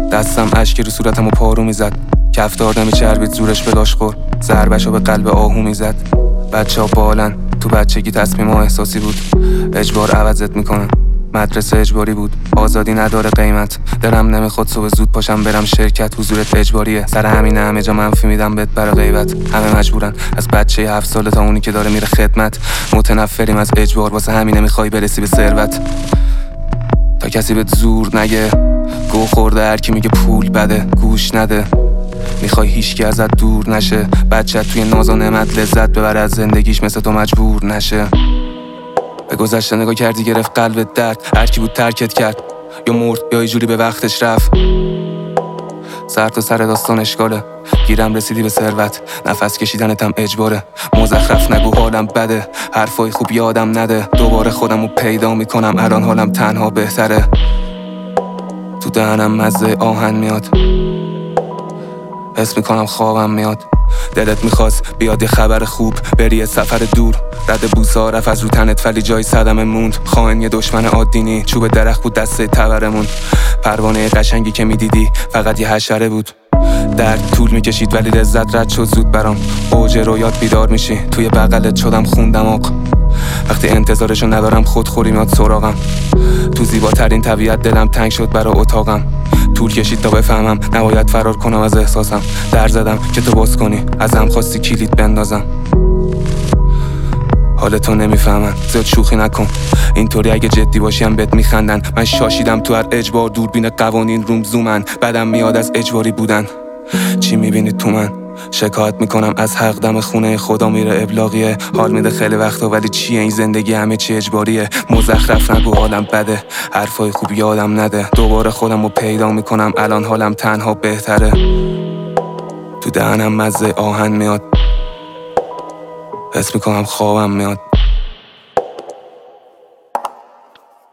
دستم اشکی رو صورتمو پارو میزد. کفتار دمی چربید زورش به لاش خور، ضربشو به قلب آهو میزد. بچه ها بالن، تو بچگی تصمیم ها احساسی بود. اجبار عوضت میکنن، مدرسه اجباری بود. آزادی نداره قیمت، دلم نمیخواد صبح زود پاشم برم شرکت. حضورت اجباریه، سر همینه همه جا منفی میدم بهت برا غیبت. همه مجبورن، از بچه 7 ساله تا اونی که داره میره خدمت. متنفریم از اجبار، واسه همینه میخوای برسی به ثروت. تا کسی بهت زور نگه، گو خورده هر کی میگه پول بده گوش نده. میخوای هیچکی ازت دور نشه، بچت توی ناز و نعمت لذت ببره از زندگیش مثل تو مجبور نشه. به گذشته نگاه کردی گرفت قلبت درد، هر کی بود ترکت کرد، یا مرد یا یه جوری به وقتش رفت. سر تا سر داستان اشکاله، گیرم رسیدی به ثروت، نفس کشیدنتم اجباره. مزخرف نگو حالم بده، حرفای خوب یادم نده. دوباره خودمو پیدا میکنم، الان حالم تنها بهتره. تو دهنم مزه آهن میاد، حس میکنم خوابم میاد. دلت میخواست بیاد یه خبر خوب، بری یه سفر دور. رد بوسا رفت از رو تنت ولی جای صدمه موند. خائن یه دشمن عادی نی، چوب درخت بود دسته تبرمون. پروانه قشنگی که میدیدی فقط یه حشره بود. درد طول میکشید ولی لذت رد شد زود برام. اوج رویات بیدار میشی، توی بغلت شدم خون دماغ. وقتی انتظارشو ندارم خودخوری میاد سراغم. تو زیباترین طبیعت دلم تنگ شد برا اتاقم. طول کشید تا بفهمم نباید فرار کنم از احساسم. در زدم که تو باز کنی، ازم خواستی کلید بندازم. حالتو نمیفهمن، زیاد شوخی نکن، اینطوری اگه جدی باشی هم بهت میخندن. من شاشیدم تو هر اجبار، دوربین قوانین روم زومن. بدم میاد از اجباری بودن. چی میبینی تو من؟ شکایت میکنم از حق، دم خونه خدا میره ابلاغیه. حال میده خیلی وقتا ولی چیه این زندگی، همه چی اجباریه. مزخرف نگو حالم بده، حرفای خوب یادم نده. دوباره خودمو پیدا میکنم، الان حالم تنها بهتره. تو دهنم مزه آهن میاد، حس میکنم خوابم میاد.